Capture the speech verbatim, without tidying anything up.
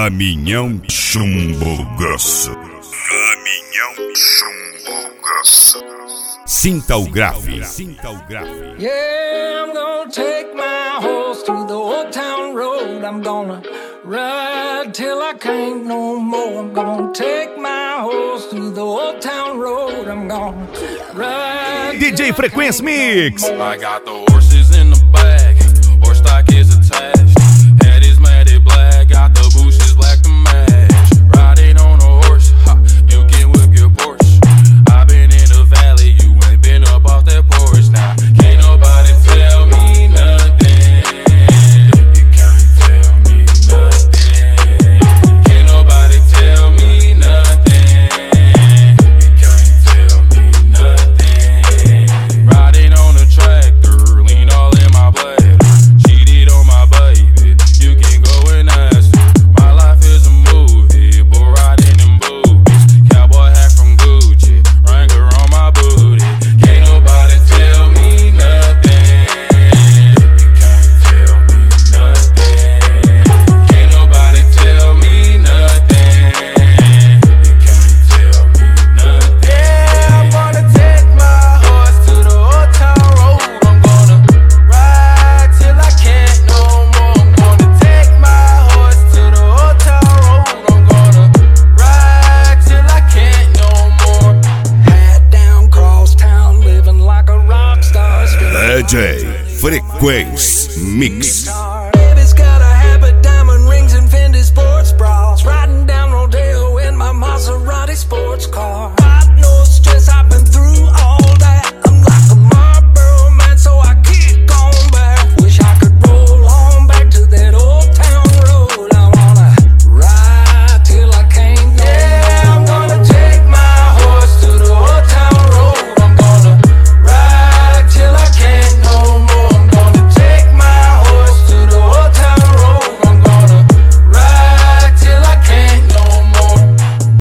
Caminhão chumbo grosso. Caminhão chumbo grosso. Sinta o grave. Sinta o grave. Yeah, I'm gonna take my horse to the old town road. I'm gonna ride till I can't no more. I'm gonna take my horse to the old town road. I'm gonna ride. D J Frequency Mix. I got the horses in the back. Horse stock is attached. Head is matted black. Got the bushes black to match. Riding on a horse, ha, you can whip your Porsche. I've been in the valley, you ain't been up off that porch. Now, can't nobody tell me nothing. You can't tell me nothing. Can't nobody tell me nothing. You can't tell me nothing. Riding on a tractor, lean all in my bladder. Cheated on my baby, you can go and ask her. My life is a movie, bull riding in boobies. Cowboy hat from Gucci, Wrangler on my booty. Can't nobody tell me nothing. You can't tell me nothing. Can't nobody tell me nothing. You can't tell me nothing. Yeah, I'm gonna take my horse to the old town road. I'm gonna ride till I can't no more. I'm gonna take my horse to the old town road. I'm gonna ride till I can't no more. Hat down, cross town, living like a rock star. D J Frequency Mix. Baby's got a habit, diamond rings and Fendi sports bras. Riding down Rodeo in my Maserati sports car.